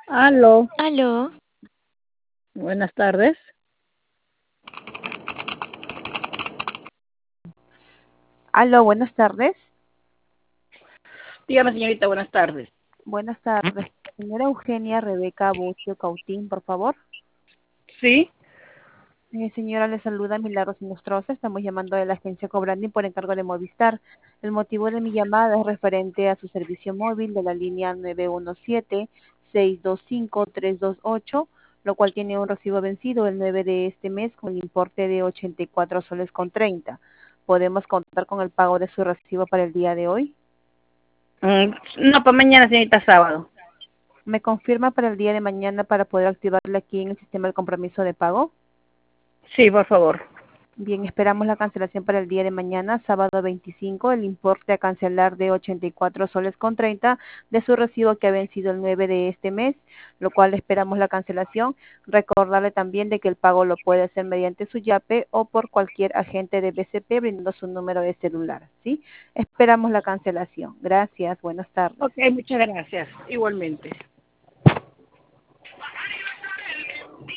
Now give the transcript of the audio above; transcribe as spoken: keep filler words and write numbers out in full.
Aló, Aló, buenas tardes. Aló, buenas tardes. Dígame, señorita, buenas tardes. Buenas tardes. Señora Eugenia Rebeca Bocio Cautín, por favor. ¿Sí? Eh, señora, le saluda Milagros Inostroza. Estamos llamando de la agencia Cobranding por encargo de Movistar. El motivo de mi llamada es referente a su servicio móvil de la línea nueve uno siete, seis dos cinco, tres dos ocho, lo cual tiene un recibo vencido el nueve de este mes con el importe de ochenta y cuatro soles con treinta. ¿Podemos contar con el pago de su recibo para el día de hoy? Mm, no, para mañana, señorita, sábado. ¿Me confirma para el día de mañana para poder activarle aquí en el sistema el compromiso de pago? Sí, por favor. Bien, esperamos la cancelación para el día de mañana, sábado veinticinco, el importe a cancelar de ochenta y cuatro soles con treinta de su recibo que ha vencido el nueve de este mes, lo cual esperamos la cancelación. Recordarle también de que el pago lo puede hacer mediante su YAPE o por cualquier agente de B C P brindando su número de celular, ¿sí? Esperamos la cancelación. Gracias, buenas tardes. Ok, muchas gracias. Igualmente.